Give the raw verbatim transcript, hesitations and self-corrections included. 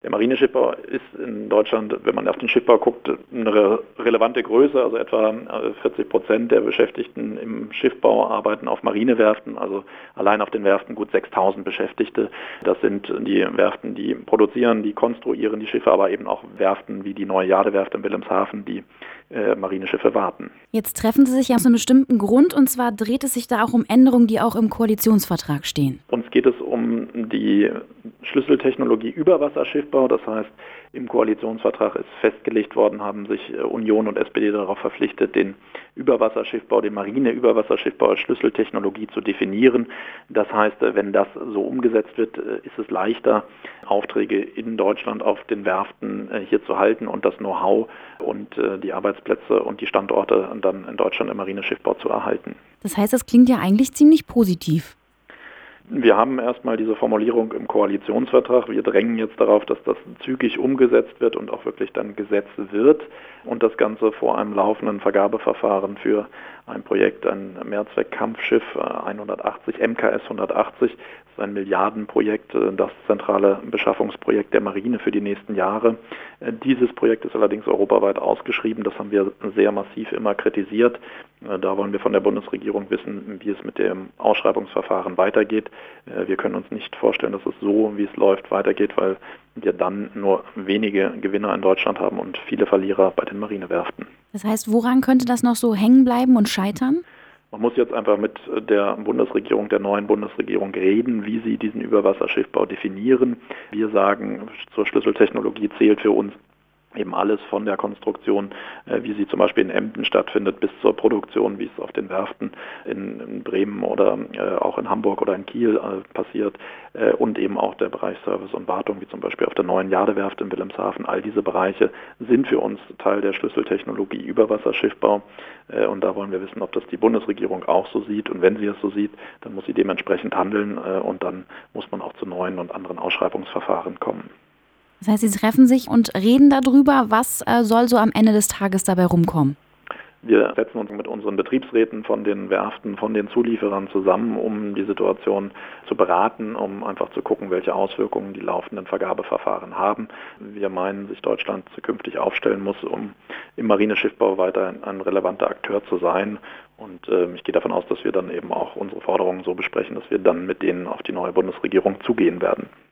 Der Marineschiffbau ist in Deutschland, wenn man auf den Schiffbau guckt, eine re- relevante Größe. Also etwa vierzig Prozent der Beschäftigten im Schiffbau arbeiten auf Marinewerften, also allein auf den Werften gut sechstausend Beschäftigte. Das sind die Werften, die produzieren, die konstruieren die Schiffe, aber eben auch Werften wie die neue Jadewerft in Wilhelmshaven, die äh, Marineschiffe warten. Jetzt treffen Sie sich ja aus einem bestimmten Grund, und zwar dreht es sich da auch um Änderungen, die auch im Koalitionsvertrag stehen. Uns geht es um die Schlüsseltechnologie Überwasserschiffbau. Das heißt, im Koalitionsvertrag ist festgelegt worden, haben sich Union und S P D darauf verpflichtet, den Überwasserschiffbau, den Marine-Überwasserschiffbau als Schlüsseltechnologie zu definieren. Das heißt, wenn das so umgesetzt wird, ist es leichter, Aufträge in Deutschland auf den Werften hier zu halten und das Know-how und die Arbeitsplätze und die Standorte dann in Deutschland im Marineschiffbau zu erhalten. Das heißt, das klingt ja eigentlich ziemlich positiv. Wir haben erstmal diese Formulierung im Koalitionsvertrag. Wir drängen jetzt darauf, dass das zügig umgesetzt wird und auch wirklich dann Gesetz wird und das Ganze vor einem laufenden Vergabeverfahren für ein Projekt, ein Mehrzweck-Kampfschiff hundertachtzig, M K S hundertachtzig. Das ist ein Milliardenprojekt, das zentrale Beschaffungsprojekt der Marine für die nächsten Jahre. Dieses Projekt ist allerdings europaweit ausgeschrieben. Das haben wir sehr massiv immer kritisiert. Da wollen wir von der Bundesregierung wissen, wie es mit dem Ausschreibungsverfahren weitergeht. Wir können uns nicht vorstellen, dass es so, wie es läuft, weitergeht, weil wir dann nur wenige Gewinner in Deutschland haben und viele Verlierer bei den Marinewerften. Das heißt, woran könnte das noch so hängen bleiben und scheitern? Man muss jetzt einfach mit der Bundesregierung, der neuen Bundesregierung reden, wie sie diesen Überwasserschiffbau definieren. Wir sagen, zur Schlüsseltechnologie zählt für uns eben alles von der Konstruktion, wie sie zum Beispiel in Emden stattfindet, bis zur Produktion, wie es auf den Werften in, in Bremen oder äh, auch in Hamburg oder in Kiel äh, passiert äh, und eben auch der Bereich Service und Wartung, wie zum Beispiel auf der neuen Jadewerft in Wilhelmshaven. All diese Bereiche sind für uns Teil der Schlüsseltechnologie Überwasserschiffbau äh, und da wollen wir wissen, ob das die Bundesregierung auch so sieht, und wenn sie es so sieht, dann muss sie dementsprechend handeln äh, und dann muss man auch zu neuen und anderen Ausschreibungsverfahren kommen. Das heißt, Sie treffen sich und reden darüber, was äh, soll so am Ende des Tages dabei rumkommen? Wir setzen uns mit unseren Betriebsräten von den Werften, von den Zulieferern zusammen, um die Situation zu beraten, um einfach zu gucken, welche Auswirkungen die laufenden Vergabeverfahren haben. Wir meinen, sich Deutschland zukünftig aufstellen muss, um im Marineschiffbau weiter ein relevanter Akteur zu sein. Und äh, ich gehe davon aus, dass wir dann eben auch unsere Forderungen so besprechen, dass wir dann mit denen auf die neue Bundesregierung zugehen werden.